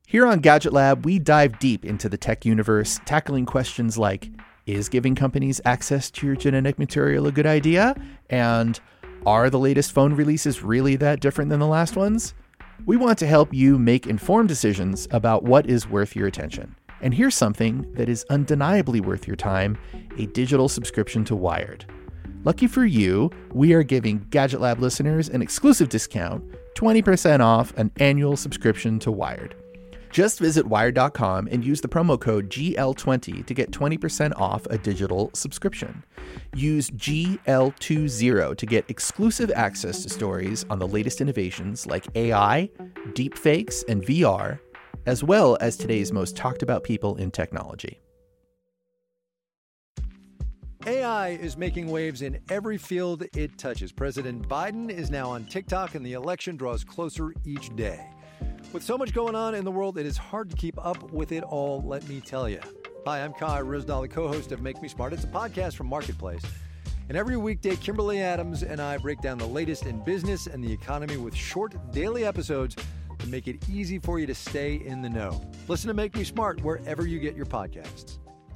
Here on Gadget Lab, we dive deep into the tech universe, tackling questions like, is giving companies access to your genetic material a good idea? And are the latest phone releases really that different than the last ones? We want to help you make informed decisions about what is worth your attention. And here's something that is undeniably worth your time, a digital subscription to Wired. Lucky for you, we are giving Gadget Lab listeners an exclusive discount, 20% off an annual subscription to Wired. Just visit wired.com and use the promo code GL20 to get 20% off a digital subscription. Use GL20 to get exclusive access to stories on the latest innovations like AI, deepfakes, and VR, as well as today's most talked about people in technology. AI is making waves in every field it touches. President Biden is now on TikTok, and the election draws closer each day. With so much going on in the world, it is hard to keep up with it all, let me tell you. Hi, I'm Kai Ryssdal, the co-host of Make Me Smart. It's a podcast from Marketplace. And every weekday, Kimberly Adams and I break down the latest in business and the economy with short daily episodes that make it easy for you to stay in the know. Listen to Make Me Smart wherever you get your podcasts.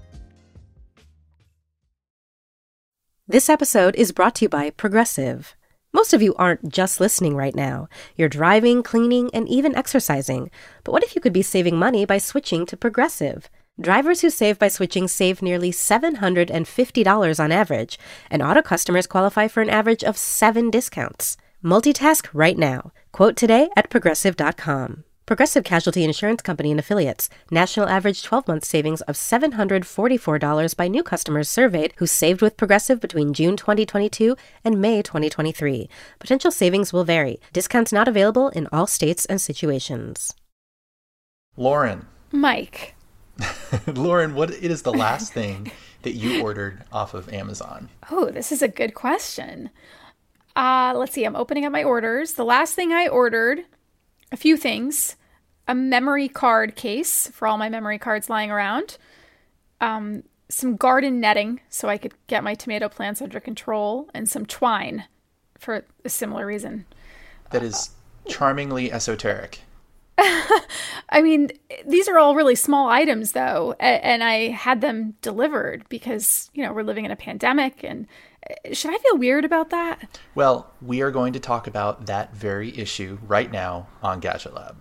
This episode is brought to you by Progressive. Most of you aren't just listening right now. You're driving, cleaning, and even exercising. But what if you could be saving money by switching to Progressive? Drivers who save by switching save nearly $750 on average, and auto customers qualify for an average of 7 discounts. Multitask right now. Quote today at Progressive.com. Progressive Casualty Insurance Company and Affiliates. National average 12-month savings of $744 by new customers surveyed who saved with Progressive between June 2022 and May 2023. Potential savings will vary. Discounts not available in all states and situations. Lauren. Mike. Lauren, what is the last thing that you ordered off of Amazon? Oh, this is a good question. Let's see. I'm opening up my orders. The last thing I ordered... a few things. A memory card case for all my memory cards lying around. Some garden netting so I could get my tomato plants under control. And some twine for a similar reason. That is charmingly esoteric. I mean, these are all really small items, though. And I had them delivered because, we're living in a pandemic. And should I feel weird about that? Well, we are going to talk about that very issue right now on Gadget Lab.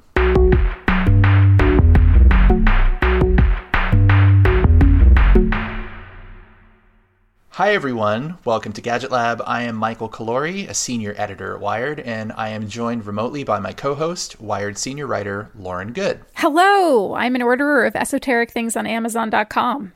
Hi, everyone. Welcome to Gadget Lab. I am Michael Calori, a senior editor at Wired, and I am joined remotely by my co-host, Wired senior writer, Lauren Good. Hello. I'm an orderer of esoteric things on Amazon.com.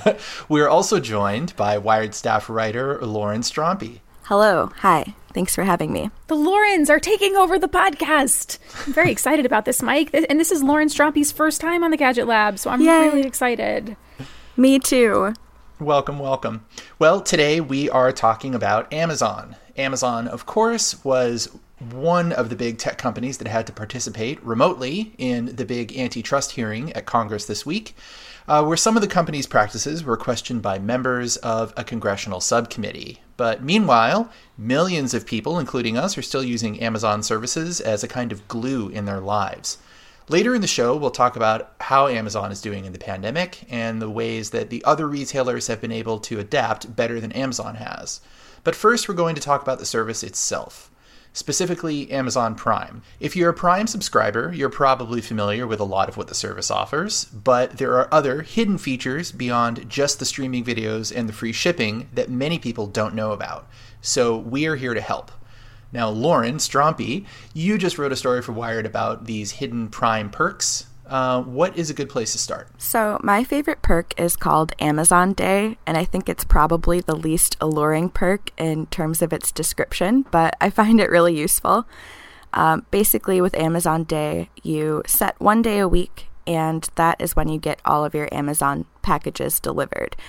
We are also joined by Wired staff writer, Lauren Strompe. Hello. Hi. Thanks for having me. The Laurens are taking over the podcast. I'm very excited about this, Mike. And this is Lauren Strompe's first time on the Gadget Lab, so I'm really excited. Me too. Welcome, welcome. Well, today we are talking about Amazon. Amazon, of course, was one of the big tech companies that had to participate remotely in the big antitrust hearing at Congress this week, where some of the company's practices were questioned by members of a congressional subcommittee. But meanwhile, millions of people, including us, are still using Amazon services as a kind of glue in their lives. Later in the show, we'll talk about how Amazon is doing in the pandemic and the ways that the other retailers have been able to adapt better than Amazon has. But first, we're going to talk about the service itself, specifically Amazon Prime. If you're a Prime subscriber, you're probably familiar with a lot of what the service offers, but there are other hidden features beyond just the streaming videos and the free shipping that many people don't know about. So we are here to help. Now, Lauren Strompe, you just wrote a story for Wired about these hidden Prime perks. What is a good place to start? So my favorite perk is called Amazon Day, and I think it's probably the least alluring perk in terms of its description, but I find it really useful. Basically, with Amazon Day, you set one day a week, and that is when you get all of your Amazon packages delivered.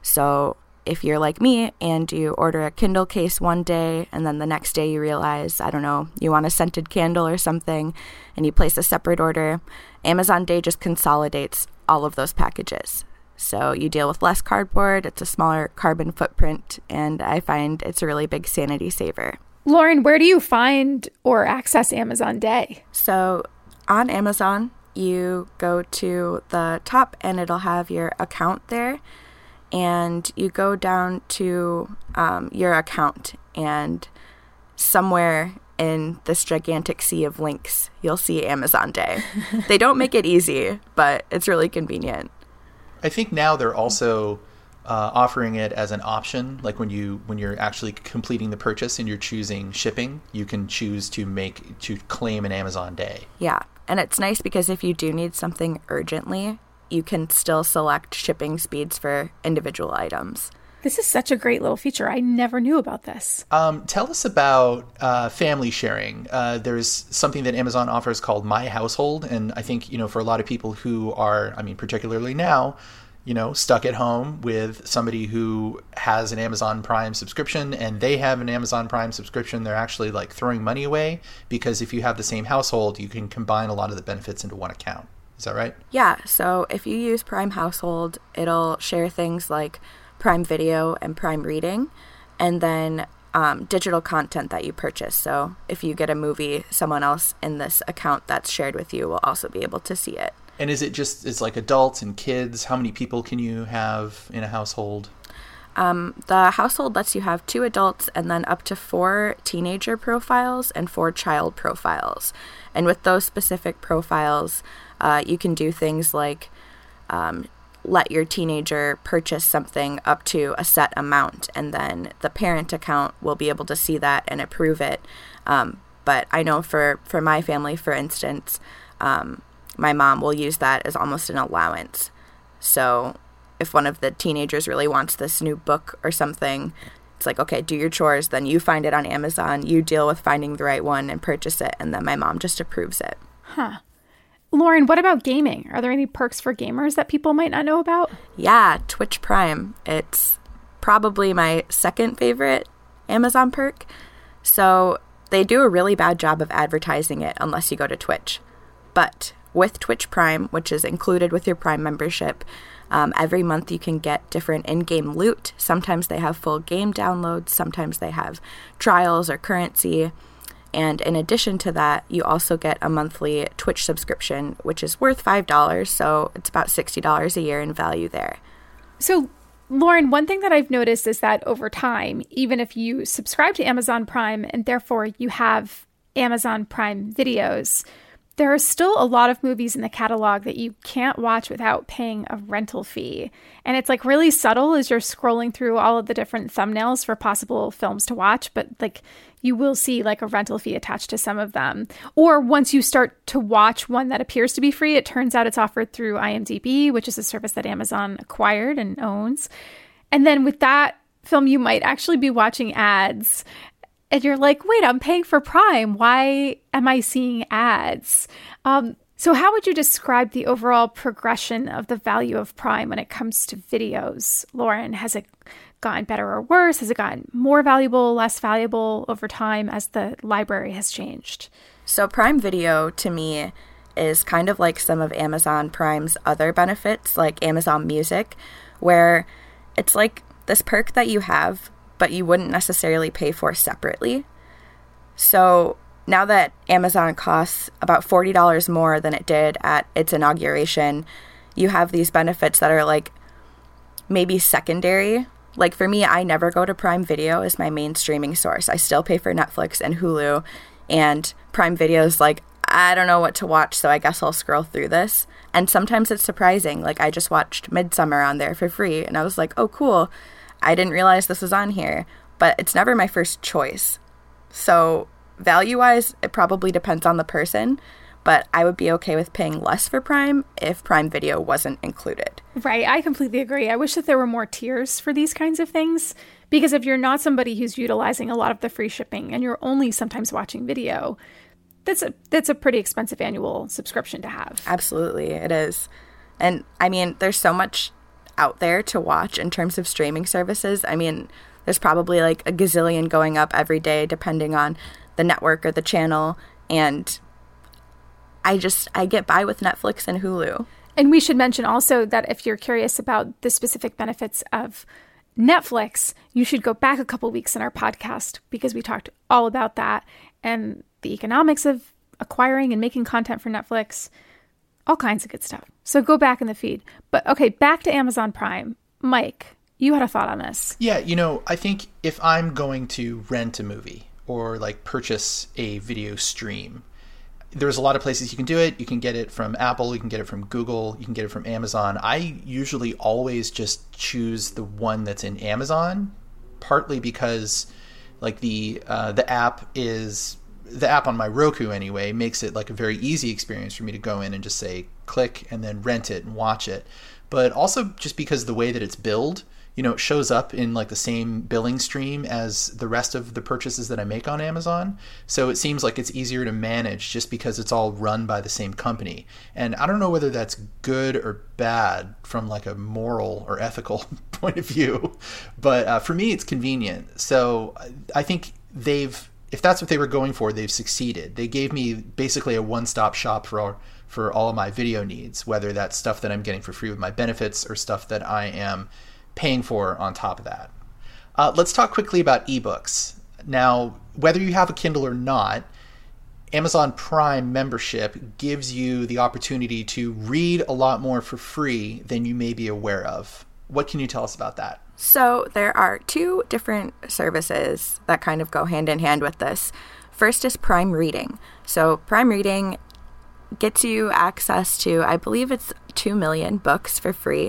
So if you're like me and you order a Kindle case one day and then the next day you realize, I don't know, you want a scented candle or something and you place a separate order, Amazon Day just consolidates all of those packages. So you deal with less cardboard, it's a smaller carbon footprint, and I find it's a really big sanity saver. Lauren, where do you find or access Amazon Day? So on Amazon, you go to the top and it'll have your account there. And you go down to your account, and somewhere in this gigantic sea of links, you'll see Amazon Day. They don't make it easy, but it's really convenient. I think now they're also offering it as an option. Like when you're actually completing the purchase and you're choosing shipping, you can choose to claim an Amazon Day. Yeah, and it's nice because if you do need something urgently, you can still select shipping speeds for individual items. This is such a great little feature. I never knew about this. Tell us about family sharing. There's something that Amazon offers called My Household. And I think, for a lot of people who are, particularly now, stuck at home with somebody who has an Amazon Prime subscription and they have an Amazon Prime subscription, they're actually like throwing money away, because if you have the same household, you can combine a lot of the benefits into one account. Is that right? Yeah. So if you use Prime Household, it'll share things like Prime Video and Prime Reading, and then digital content that you purchase. So if you get a movie, someone else in this account that's shared with you will also be able to see it. And it's like adults and kids? How many people can you have in a household? The household lets you have 2 adults and then up to 4 teenager profiles and 4 child profiles. And with those specific profiles, you can do things like let your teenager purchase something up to a set amount, and then the parent account will be able to see that and approve it. But I know for my family, for instance, my mom will use that as almost an allowance. So if one of the teenagers really wants this new book or something, it's like, okay, do your chores, then you find it on Amazon, you deal with finding the right one and purchase it, and then my mom just approves it. Huh. Lauren, what about gaming? Are there any perks for gamers that people might not know about? Yeah, Twitch Prime. It's probably my second favorite Amazon perk. So they do a really bad job of advertising it unless you go to Twitch. But with Twitch Prime, which is included with your Prime membership, every month you can get different in-game loot. Sometimes they have full game downloads. Sometimes they have trials or currency. And in addition to that, you also get a monthly Twitch subscription, which is worth $5. So it's about $60 a year in value there. So, Lauren, one thing that I've noticed is that over time, even if you subscribe to Amazon Prime and therefore you have Amazon Prime videos, there are still a lot of movies in the catalog that you can't watch without paying a rental fee. And it's like really subtle as you're scrolling through all of the different thumbnails for possible films to watch, but like you will see like a rental fee attached to some of them. Or once you start to watch one that appears to be free, it turns out it's offered through IMDb, which is a service that Amazon acquired and owns. And then with that film, you might actually be watching ads. And you're like, wait, I'm paying for Prime. Why am I seeing ads? So how would you describe the overall progression of the value of Prime when it comes to videos? Lauren, has it gotten better or worse? Has it gotten more valuable, less valuable over time as the library has changed? So Prime Video, to me, is kind of like some of Amazon Prime's other benefits, like Amazon Music, where it's like this perk that you have, but you wouldn't necessarily pay for separately. So now that Amazon costs about $40 more than it did at its inauguration, you have these benefits that are like maybe secondary. Like for me, I never go to Prime Video as my main streaming source. I still pay for Netflix and Hulu, and Prime Video is like, I don't know what to watch, so I guess I'll scroll through this. And sometimes it's surprising. Like I just watched Midsommar on there for free, and I was like, oh, cool. I didn't realize this was on here, but it's never my first choice. So value-wise, it probably depends on the person, but I would be okay with paying less for Prime if Prime Video wasn't included. Right. I completely agree. I wish that there were more tiers for these kinds of things, because if you're not somebody who's utilizing a lot of the free shipping and you're only sometimes watching video, that's a pretty expensive annual subscription to have. Absolutely, it is. And I mean, there's so much out there to watch in terms of streaming services. I mean, there's probably like a gazillion going up every day depending on the network or the channel, and I get by with Netflix and Hulu. And we should mention also that if you're curious about the specific benefits of Netflix, you should go back a couple weeks in our podcast, because we talked all about that and the economics of acquiring and making content for Netflix. All kinds of good stuff. So go back in the feed. But okay, back to Amazon Prime. Mike, you had a thought on this. Yeah, you know, I think if I'm going to rent a movie or like purchase a video stream, there's a lot of places you can do it. You can get it from Apple, you can get it from Google, you can get it from Amazon. I usually always just choose the one that's in Amazon, partly because like the app on my Roku anyway makes it like a very easy experience for me to go in and just say click and then rent it and watch it. But also just because the way that it's billed, you know, it shows up in like the same billing stream as the rest of the purchases that I make on Amazon. So it seems like it's easier to manage just because it's all run by the same company. And I don't know whether that's good or bad from like a moral or ethical point of view, but for me, it's convenient. So I think if that's what they were going for, they've succeeded. They gave me basically a one-stop shop for all of my video needs, whether that's stuff that I'm getting for free with my benefits or stuff that I am paying for on top of that. Let's talk quickly about ebooks. Now, whether you have a Kindle or not, Amazon Prime membership gives you the opportunity to read a lot more for free than you may be aware of. What can you tell us about that? So there are two different services that kind of go hand in hand with this. First is Prime Reading. So Prime Reading gets you access to, I believe it's 2 million books for free.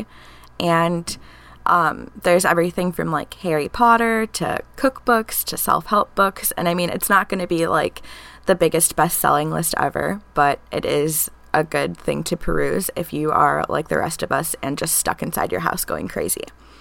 And there's everything from like Harry Potter to cookbooks to self-help books. And I mean, it's not going to be like the biggest best-selling list ever, but it is a good thing to peruse if you are like the rest of us and just stuck inside your house going crazy.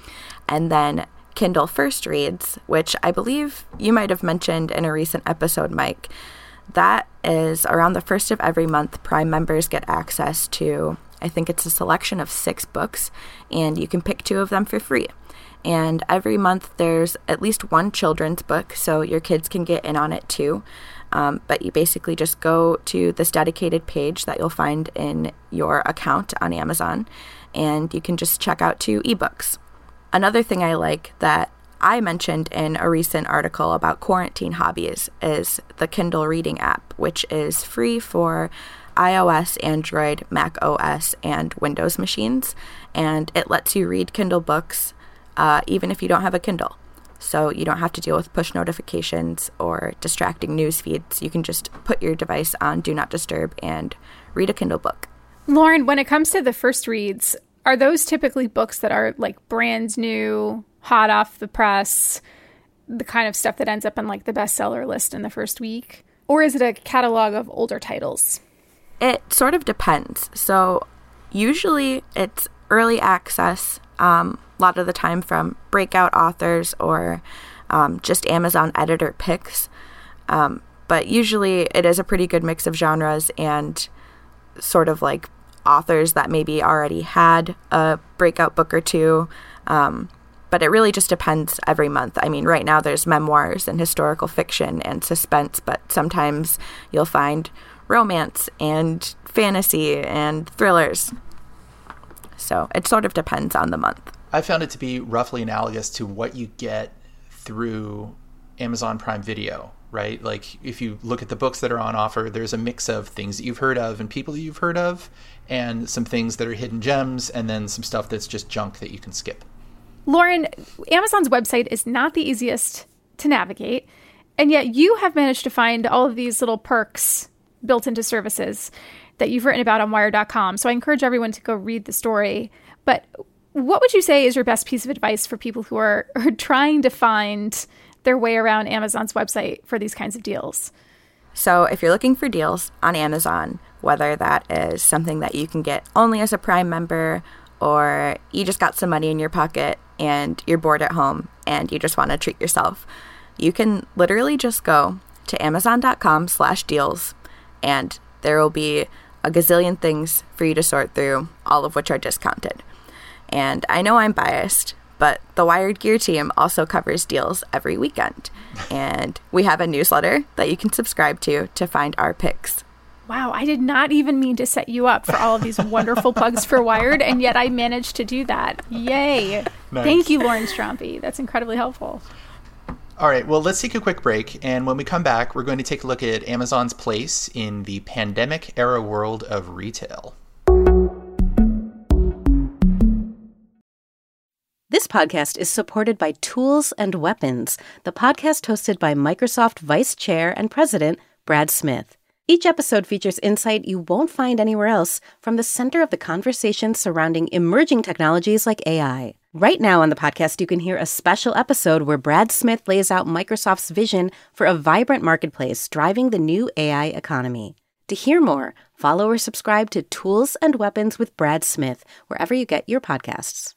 And then Kindle First Reads, which I believe you might have mentioned in a recent episode, Mike. That is around the first of every month, Prime members get access to, I think it's a selection of 6 books, and you can pick 2 of them for free. And every month there's at least one children's book, so your kids can get in on it too. But you basically just go to this dedicated page that you'll find in your account on Amazon, and you can just check out 2 ebooks. Another thing I like that I mentioned in a recent article about quarantine hobbies is the Kindle Reading app, which is free for iOS, Android, Mac OS, and Windows machines, and it lets you read Kindle books even if you don't have a Kindle. So you don't have to deal with push notifications or distracting news feeds. You can just put your device on Do Not Disturb and read a Kindle book. Lauren, when it comes to the first reads, are those typically books that are like brand new, hot off the press, the kind of stuff that ends up on like the bestseller list in the first week? Or is it a catalog of older titles? It sort of depends. So usually it's early access, a lot of the time from breakout authors or just Amazon editor picks. But usually it is a pretty good mix of genres and sort of like authors that maybe already had a breakout book or two. But it really just depends every month. I mean, right now there's memoirs and historical fiction and suspense, but sometimes you'll find romance and fantasy and thrillers. So it sort of depends on the month. I found it to be roughly analogous to what you get through Amazon Prime Video, right? Like if you look at the books that are on offer, there's a mix of things that you've heard of and people that you've heard of, and some things that are hidden gems, and then some stuff that's just junk that you can skip. Lauren, Amazon's website is not the easiest to navigate, and yet you have managed to find all of these little perks built into services that you've written about on Wired.com. So I encourage everyone to go read the story. But what would you say is your best piece of advice for people who are trying to find their way around Amazon's website for these kinds of deals? So if you're looking for deals on Amazon, whether that is something that you can get only as a Prime member, or you just got some money in your pocket and you're bored at home and you just want to treat yourself, you can literally just go to amazon.com/deals, and there will be a gazillion things for you to sort through, all of which are discounted. And I know I'm biased, but the Wired Gear team also covers deals every weekend. And we have a newsletter that you can subscribe to find our picks. Wow, I did not even mean to set you up for all of these wonderful plugs for Wired, and yet I managed to do that. Yay. Nice. Thank you, Lauren Strompe. That's incredibly helpful. All right, well, let's take a quick break, and when we come back, we're going to take a look at Amazon's place in the pandemic-era world of retail. podcast is supported by Tools and Weapons, the podcast hosted by Microsoft Vice Chair and President Brad Smith. Each episode features insight you won't find anywhere else from the center of the conversation surrounding emerging technologies like AI. Right now on the podcast, you can hear a special episode where Brad Smith lays out Microsoft's vision for a vibrant marketplace driving the new AI economy. To hear more, follow or subscribe to Tools and Weapons with Brad Smith, wherever you get your podcasts.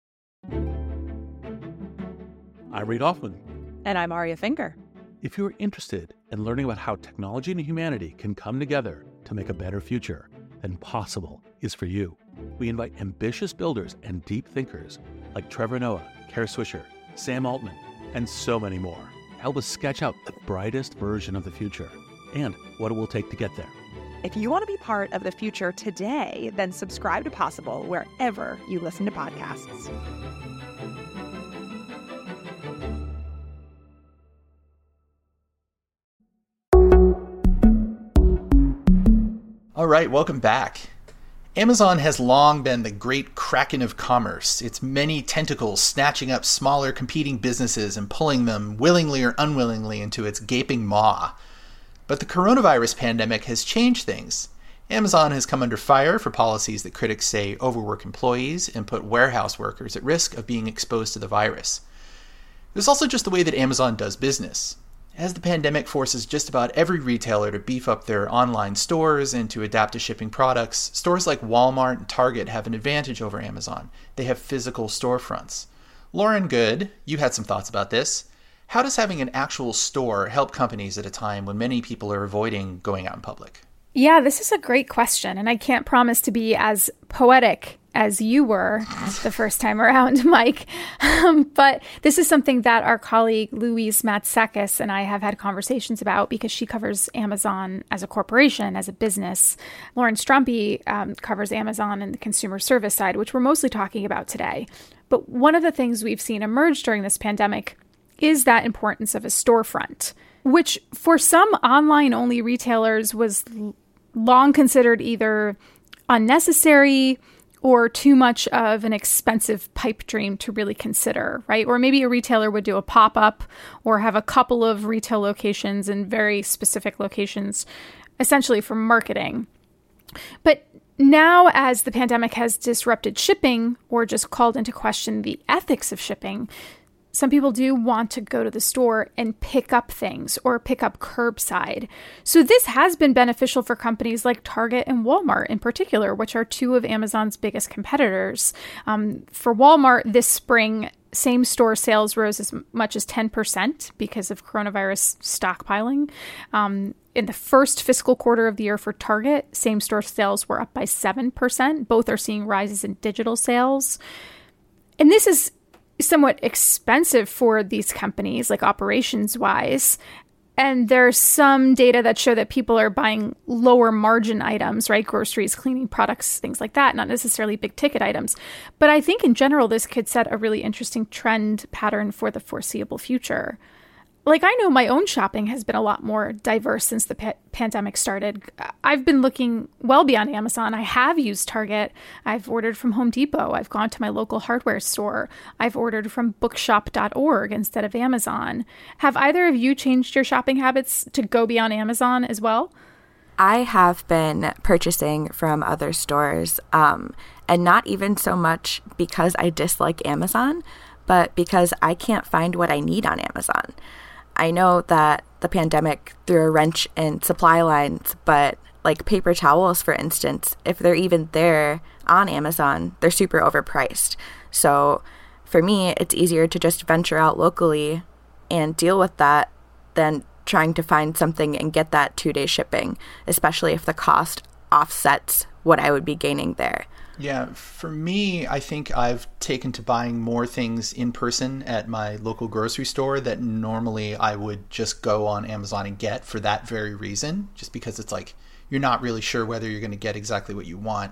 I'm Reid Hoffman. And I'm Aria Finger. If you're interested in learning about how technology and humanity can come together to make a better future, then Possible is for you. We invite ambitious builders and deep thinkers like Trevor Noah, Kara Swisher, Sam Altman, and so many more to help us sketch out the brightest version of the future and what it will take to get there. If you want to be part of the future today, then subscribe to Possible wherever you listen to podcasts. All right, welcome back. Amazon has long been the great kraken of commerce, its many tentacles snatching up smaller competing businesses and pulling them willingly or unwillingly into its gaping maw. But the coronavirus pandemic has changed things. Amazon has come under fire for policies that critics say overwork employees and put warehouse workers at risk of being exposed to the virus. There's also just the way that Amazon does business. As the pandemic forces just about every retailer to beef up their online stores and to adapt to shipping products, stores like Walmart and Target have an advantage over Amazon. They have physical storefronts. Lauren Good, you had some thoughts about this. How does having an actual store help companies at a time when many people are avoiding going out in public? Yeah, this is a great question, and I can't promise to be as poetic as you were the first time around, Mike. But this is something that our colleague Louise Matsakis and I have had conversations about because she covers Amazon as a corporation, as a business. Lauren Strumpy covers Amazon and the consumer service side, which we're mostly talking about today. But one of the things we've seen emerge during this pandemic is that importance of a storefront, which for some online-only retailers was long considered either unnecessary or too much of an expensive pipe dream to really consider, right? Or maybe a retailer would do a pop-up or have a couple of retail locations in very specific locations, essentially for marketing. But now, as the pandemic has disrupted shipping or just called into question the ethics of shipping, some people do want to go to the store and pick up things or pick up curbside. So this has been beneficial for companies like Target and Walmart in particular, which are two of Amazon's biggest competitors. For Walmart this spring, same-store sales rose as much as 10% because of coronavirus stockpiling. In the first fiscal quarter of the year for Target, same-store sales were up by 7%. Both are seeing rises in digital sales. And this is somewhat expensive for these companies, like operations-wise. And there's some data that show that people are buying lower margin items, right? Groceries, cleaning products, things like that, not necessarily big ticket items. But I think in general, this could set a really interesting trend pattern for the foreseeable future. Like, I know my own shopping has been a lot more diverse since the pandemic started. I've been looking well beyond Amazon. I have used Target. I've ordered from Home Depot. I've gone to my local hardware store. I've ordered from bookshop.org instead of Amazon. Have either of you changed your shopping habits to go beyond Amazon as well? I have been purchasing from other stores, and not even so much because I dislike Amazon, but because I can't find what I need on Amazon. I know that the pandemic threw a wrench in supply lines, but like paper towels, for instance, if they're even there on Amazon, they're super overpriced. So for me, it's easier to just venture out locally and deal with that than trying to find something and get that 2-day shipping, especially if the cost offsets what I would be gaining there. Yeah, for me, I think I've taken to buying more things in person at my local grocery store that normally I would just go on Amazon and get for that very reason, just because it's like you're not really sure whether you're going to get exactly what you want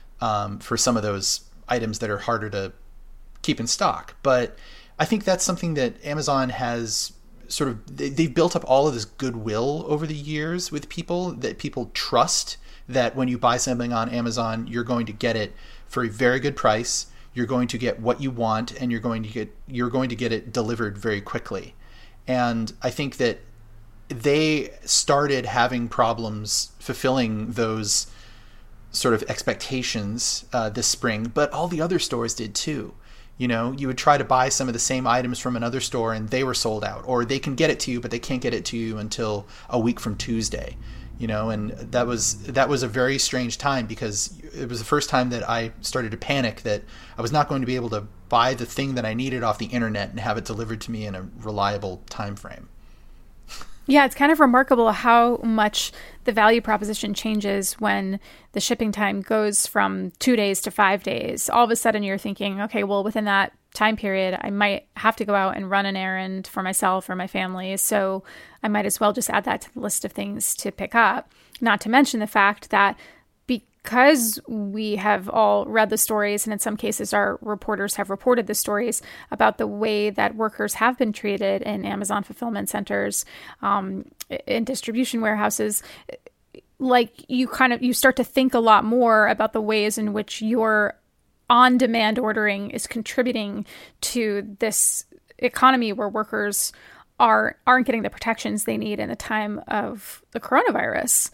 for some of those items that are harder to keep in stock. But I think that's something that Amazon has sort of, they've built up all of this goodwill over the years with people, that people trust that when you buy something on Amazon, you're going to get it for a very good price. you're going to get what you want, and you're going to get it delivered very quickly. And I think that they started having problems fulfilling those sort of expectations this spring, but all the other stores did too. You know, you would try to buy some of the same items from another store and they were sold out, or they can get it to you, but they can't get it to you until a week from Tuesday. You know, and that was a very strange time, because it was the first time that I started to panic that I was not going to be able to buy the thing that I needed off the internet and have it delivered to me in a reliable time frame. Yeah, it's kind of remarkable how much the value proposition changes when the shipping time goes from 2 days to 5 days. All of a sudden you're thinking, okay, well, within that time period, I might have to go out and run an errand for myself or my family. So I might as well just add that to the list of things to pick up. Not to mention the fact that because we have all read the stories, and in some cases our reporters have reported the stories about the way that workers have been treated in Amazon fulfillment centers, in distribution warehouses, like you start to think a lot more about the ways in which your on-demand ordering is contributing to this economy where workers aren't getting the protections they need in the time of the coronavirus.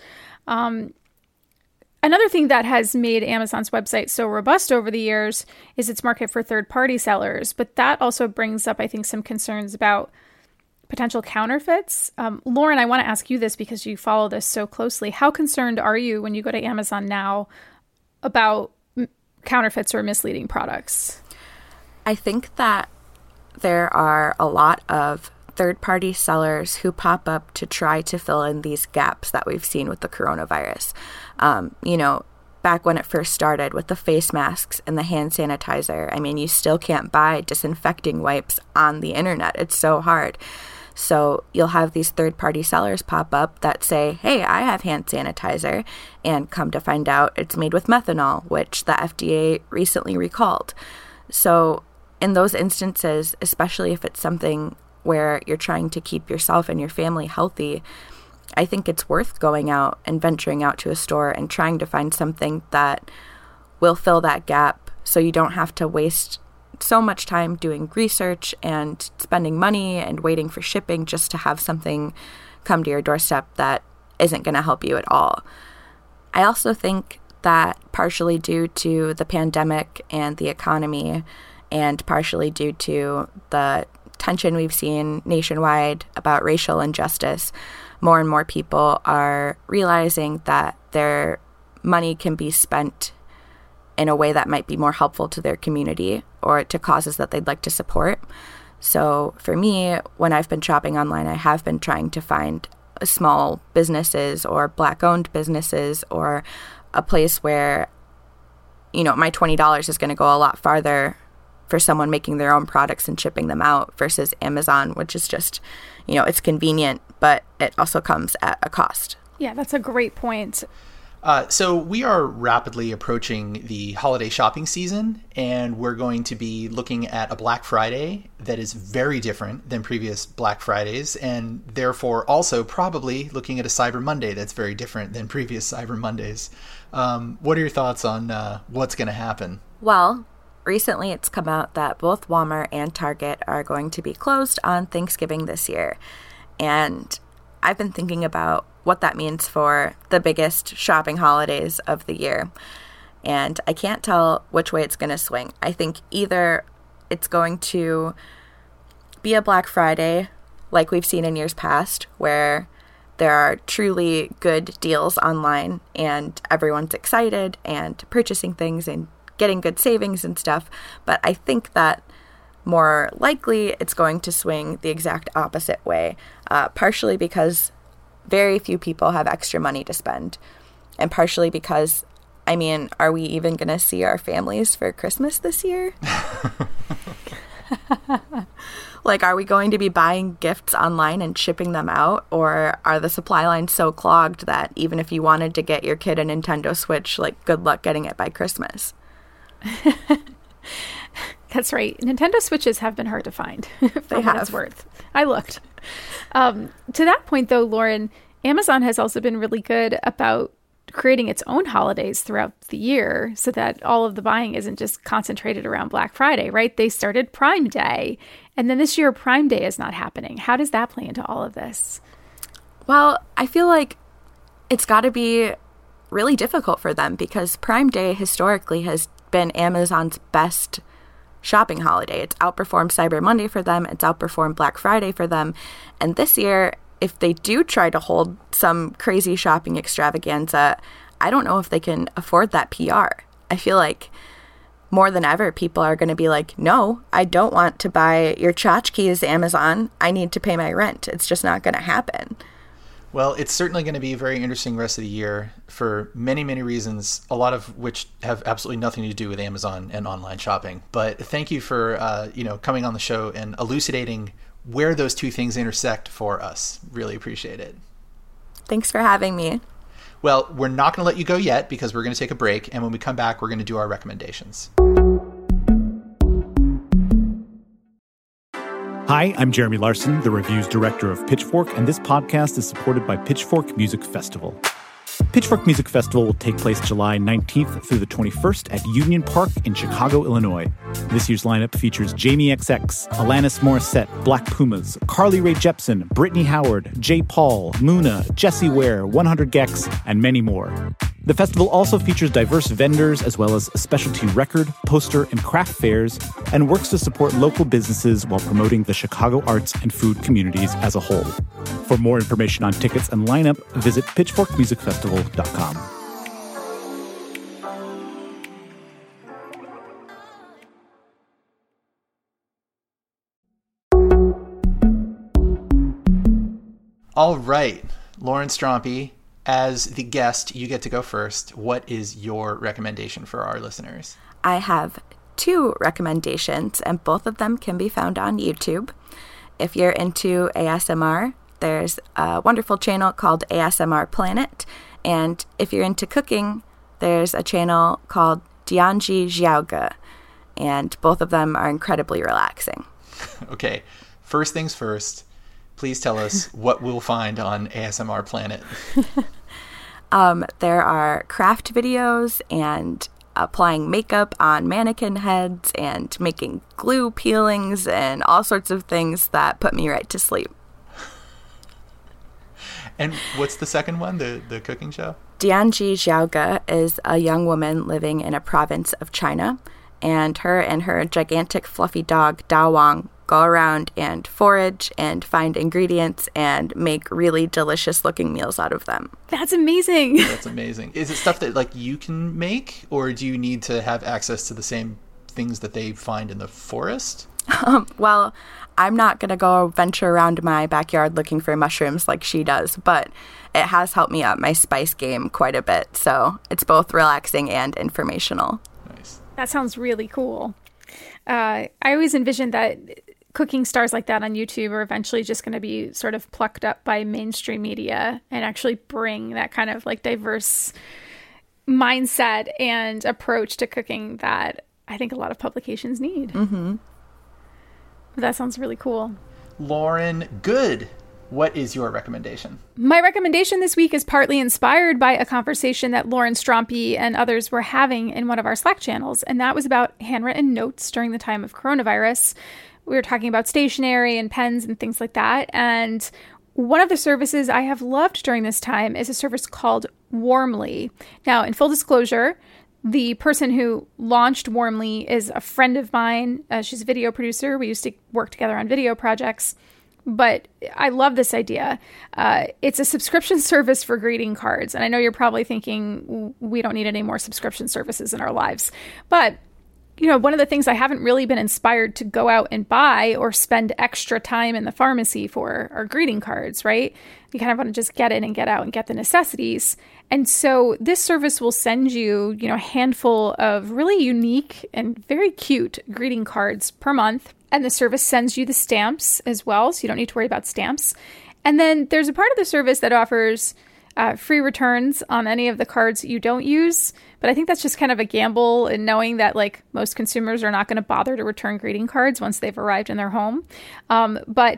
Another thing that has made Amazon's website so robust over the years is its market for third-party sellers. But that also brings up, I think, some concerns about potential counterfeits. Lauren, I want to ask you this because you follow this so closely. How concerned are you when you go to Amazon now about counterfeits or misleading products? I think that there are a lot of third-party sellers who pop up to try to fill in these gaps that we've seen with the coronavirus. Back when it first started with the face masks and the hand sanitizer, I mean, you still can't buy disinfecting wipes on the internet. It's so hard. So you'll have these third-party sellers pop up that say, hey, I have hand sanitizer, and come to find out it's made with methanol, which the FDA recently recalled. So in those instances, especially if it's something where you're trying to keep yourself and your family healthy, I think it's worth going out and venturing out to a store and trying to find something that will fill that gap, so you don't have to waste so much time doing research and spending money and waiting for shipping just to have something come to your doorstep that isn't going to help you at all. I also think that partially due to the pandemic and the economy, and partially due to the tension we've seen nationwide about racial injustice, more and more people are realizing that their money can be spent in a way that might be more helpful to their community or to causes that they'd like to support. So for me, when I've been shopping online, I have been trying to find small businesses or Black-owned businesses, or a place where, my $20 is going to go a lot farther for someone making their own products and shipping them out versus Amazon, which is just, it's convenient, but it also comes at a cost. Yeah, that's a great point. So we are rapidly approaching the holiday shopping season, and we're going to be looking at a Black Friday that is very different than previous Black Fridays, and therefore also probably looking at a Cyber Monday that's very different than previous Cyber Mondays. What are your thoughts on what's going to happen? Well, recently it's come out that both Walmart and Target are going to be closed on Thanksgiving this year. And I've been thinking about what that means for the biggest shopping holidays of the year. And I can't tell which way it's going to swing. I think either it's going to be a Black Friday like we've seen in years past, where there are truly good deals online and everyone's excited and purchasing things and getting good savings and stuff. But I think that more likely it's going to swing the exact opposite way, partially because very few people have extra money to spend, and partially because, are we even going to see our families for Christmas this year? Are we going to be buying gifts online and shipping them out? Or are the supply lines so clogged that even if you wanted to get your kid a Nintendo Switch, good luck getting it by Christmas? That's right. Nintendo Switches have been hard to find for what it's worth. I looked. To that point, though, Lauren, Amazon has also been really good about creating its own holidays throughout the year so that all of the buying isn't just concentrated around Black Friday, right? They started Prime Day, and then this year Prime Day is not happening. How does that play into all of this? Well, I feel like it's got to be really difficult for them because Prime Day historically has been Amazon's best shopping holiday. It's outperformed Cyber Monday for them. It's outperformed Black Friday for them. And this year, if they do try to hold some crazy shopping extravaganza, I don't know if they can afford that PR. I feel like more than ever, people are going to be like, no, I don't want to buy your tchotchkes, Amazon. I need to pay my rent. It's just not going to happen. Well, it's certainly going to be a very interesting rest of the year for many, many reasons, a lot of which have absolutely nothing to do with Amazon and online shopping. But thank you for coming on the show and elucidating where those two things intersect for us. Really appreciate it. Thanks for having me. Well, we're not going to let you go yet because we're going to take a break. And when we come back, we're going to do our recommendations. Hi, I'm Jeremy Larson, the reviews director of Pitchfork, and this podcast is supported by Pitchfork Music Festival. Pitchfork Music Festival will take place July 19th through the 21st at Union Park in Chicago, Illinois. This year's lineup features Jamie XX, Alanis Morissette, Black Pumas, Carly Rae Jepsen, Brittany Howard, J. Paul, Muna, Jessie Ware, 100 gecs, and many more. The festival also features diverse vendors as well as specialty record, poster, and craft fairs, and works to support local businesses while promoting the Chicago arts and food communities as a whole. For more information on tickets and lineup, visit pitchforkmusicfestival.com. All right, Lauren Strompe, as the guest, you get to go first. What is your recommendation for our listeners? I have 2 recommendations, and both of them can be found on YouTube. If you're into ASMR, there's a wonderful channel called ASMR Planet. And if you're into cooking, there's a channel called Dianji Xiaoge. And both of them are incredibly relaxing. Okay, first things first, please tell us what we'll find on ASMR Planet. There are craft videos and applying makeup on mannequin heads and making glue peelings and all sorts of things that put me right to sleep. And what's the second one, the cooking show? Dianji Xiaoge is a young woman living in a province of China, and her gigantic fluffy dog, Dawang, go around and forage and find ingredients and make really delicious looking meals out of them. That's amazing. That's amazing. Is it stuff that like you can make, or do you need to have access to the same things that they find in the forest? Well, I'm not going to go venture around my backyard looking for mushrooms like she does, but it has helped me up my spice game quite a bit. So it's both relaxing and informational. Nice. That sounds really cool. I always envisioned that cooking stars like that on YouTube are eventually just going to be sort of plucked up by mainstream media and actually bring that kind of like diverse mindset and approach to cooking that I think a lot of publications need. Mm-hmm. That sounds really cool. Lauren, good. What is your recommendation? My recommendation this week is partly inspired by a conversation that Lauren Strompe and others were having in one of our Slack channels, and that was about handwritten notes during the time of coronavirus. We were talking about stationery and pens and things like that, and one of the services I have loved during this time is a service called Warmly. Now, in full disclosure, the person who launched Warmly is a friend of mine. She's a video producer. We used to work together on video projects. But I love this idea. It's a subscription service for greeting cards. And I know you're probably thinking, we don't need any more subscription services in our lives. But, you know, one of the things I haven't really been inspired to go out and buy or spend extra time in the pharmacy for are greeting cards, right? You kind of want to just get in and get out and get the necessities. And so this service will send you, a handful of really unique and very cute greeting cards per month. And the service sends you the stamps as well, so you don't need to worry about stamps. And then there's a part of the service that offers free returns on any of the cards you don't use. But I think that's just kind of a gamble in knowing that like most consumers are not going to bother to return greeting cards once they've arrived in their home. But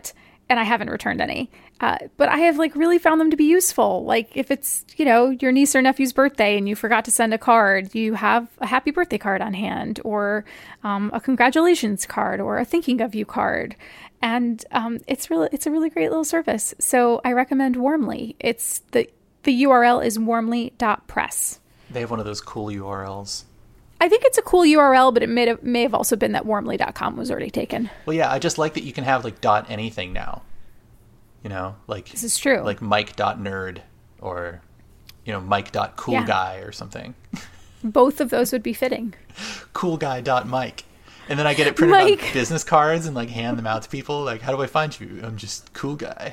and I haven't returned any. But I have like really found them to be useful. Like if it's, your niece or nephew's birthday and you forgot to send a card, you have a happy birthday card on hand, or a congratulations card, or a thinking of you card. And it's a really great little service. So I recommend Warmly. It's the URL is warmly.press. They have one of those cool URLs. I think it's a cool URL, but it may have also been that warmly.com was already taken. Well, yeah, I just like that you can have like .anything now. Like this is true. Like Mike.nerd or Mike.coolguy or something. Both of those would be fitting. Coolguy.mike. And then I get it printed on business cards and like hand them out to people. Like, how do I find you? I'm just cool guy.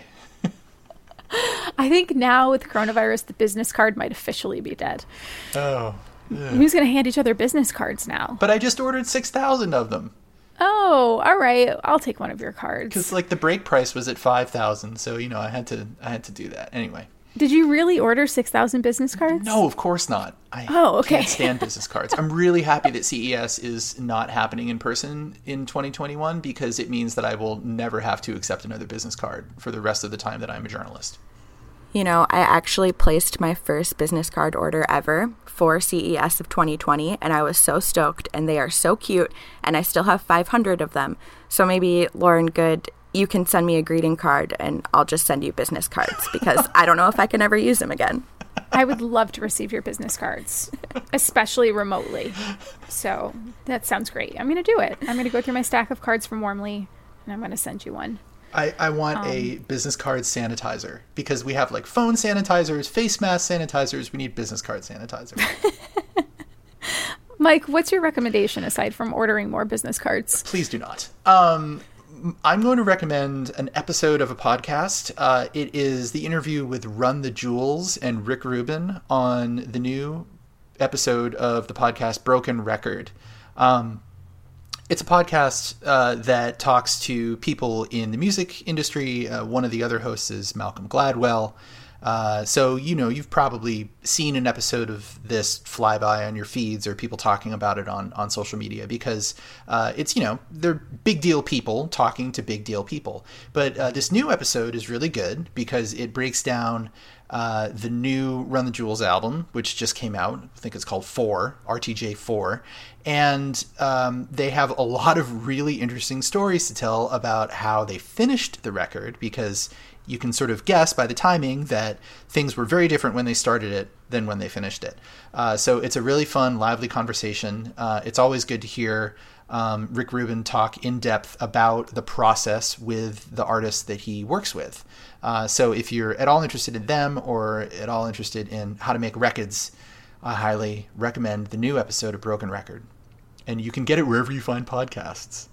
I think now with coronavirus, the business card might officially be dead. Oh. Ugh. Who's going to hand each other business cards now? But I just ordered 6,000 of them. Oh, all right. I'll take one of your cards. Because like the break price was at 5,000, so I had to do that anyway. Did you really order 6,000 business cards? No, of course not. I can't stand business cards. I'm really happy that CES is not happening in person in 2021 because it means that I will never have to accept another business card for the rest of the time that I'm a journalist. I actually placed my first business card order ever for CES of 2020, and I was so stoked, and they are so cute, and I still have 500 of them. So maybe, Lauren Good, you can send me a greeting card, and I'll just send you business cards, because I don't know if I can ever use them again. I would love to receive your business cards, especially remotely. So that sounds great. I'm going to do it. I'm going to go through my stack of cards from Warmly, and I'm going to send you one. I want a business card sanitizer because we have like phone sanitizers, face mask sanitizers. We need business card sanitizer. Mike, what's your recommendation aside from ordering more business cards? Please do not. I'm going to recommend an episode of a podcast. It is the interview with Run the Jewels and Rick Rubin on the new episode of the podcast Broken Record. It's a podcast that talks to people in the music industry. One of the other hosts is Malcolm Gladwell. So, you've probably seen an episode of this fly by on your feeds or people talking about it on social media because it's, they're big deal people talking to big deal people. But this new episode is really good because it breaks down the new Run the Jewels album, which just came out. I think it's called 4, RTJ 4. And they have a lot of really interesting stories to tell about how they finished the record because you can sort of guess by the timing that things were very different when they started it than when they finished it. So it's a really fun, lively conversation. It's always good to hear Rick Rubin talk in depth about the process with the artists that he works with. So if you're at all interested in them or at all interested in how to make records, I highly recommend the new episode of Broken Record. And you can get it wherever you find podcasts.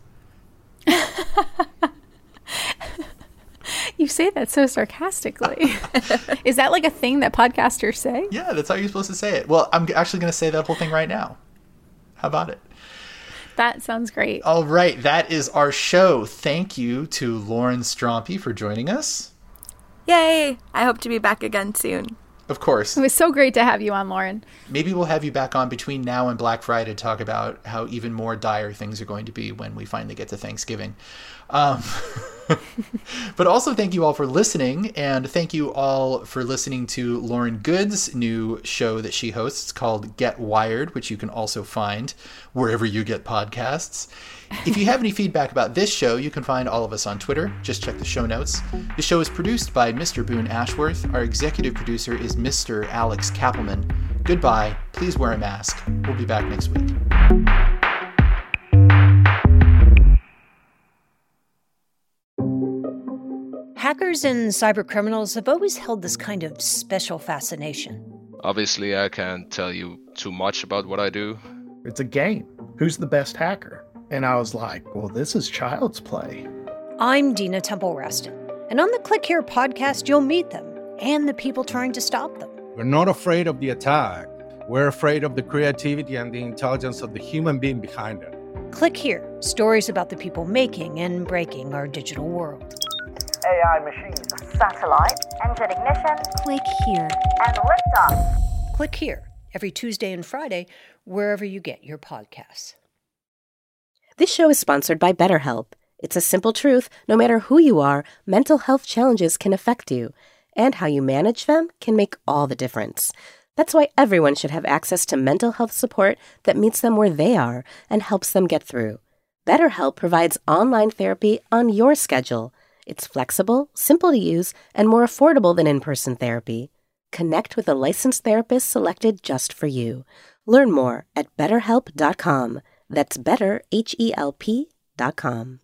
You say that so sarcastically. Is that like a thing that podcasters say? Yeah, that's how you're supposed to say it. Well, I'm actually going to say that whole thing right now. How about it? That sounds great. All right, that is our show. Thank you to Lauren Strompe for joining us. Yay! I hope to be back again soon. Of course. It was so great to have you on, Lauren. Maybe we'll have you back on between now and Black Friday to talk about how even more dire things are going to be when we finally get to Thanksgiving. But also thank you all for listening, and thank you all for listening to Lauren Good's new show that she hosts called Get Wired, which you can also find wherever you get podcasts. If you have any feedback about this show, you can find all of us on Twitter. Just check the show notes. The show is produced by Mr. Boone Ashworth. Our executive producer is Mr. Alex Kappelman. Goodbye. Please wear a mask. We'll be back next week. Hackers and cybercriminals have always held this kind of special fascination. Obviously, I can't tell you too much about what I do. It's a game. Who's the best hacker? And I was like, well, this is child's play. I'm Dina Temple-Raston, and on the Click Here podcast, you'll meet them and the people trying to stop them. We're not afraid of the attack. We're afraid of the creativity and the intelligence of the human being behind it. Click Here, stories about the people making and breaking our digital world. AI machines. Satellite. Engine ignition. Click Here. And liftoff. Click Here, every Tuesday and Friday, wherever you get your podcasts. This show is sponsored by BetterHelp. It's a simple truth. No matter who you are, mental health challenges can affect you, and how you manage them can make all the difference. That's why everyone should have access to mental health support that meets them where they are and helps them get through. BetterHelp provides online therapy on your schedule. It's flexible, simple to use, and more affordable than in-person therapy. Connect with a licensed therapist selected just for you. Learn more at BetterHelp.com. That's BetterHelp.com.